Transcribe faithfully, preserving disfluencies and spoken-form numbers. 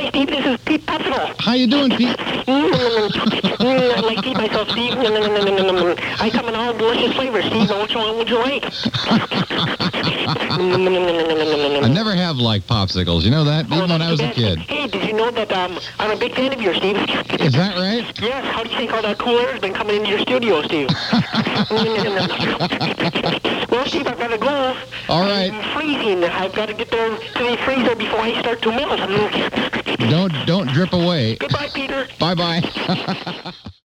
Hi, Steve. This is Pete Popsicle. How you doing, Pete? I like to eat myself, Steve. I come in all delicious flavors, Steve. Which one would you like? I never have liked popsicles. You know that? Even when I was a kid. Hey, did you know that um, I'm a big fan of yours, Steve? Is that right? Yes. How do you think all that cool air has been coming into your studio, Steve? Well, Steve, I've got to go. All right. I'm freezing. I've got to get there to the freezer before I start to melt. Don't don't drip away. Goodbye, Peter. Bye bye.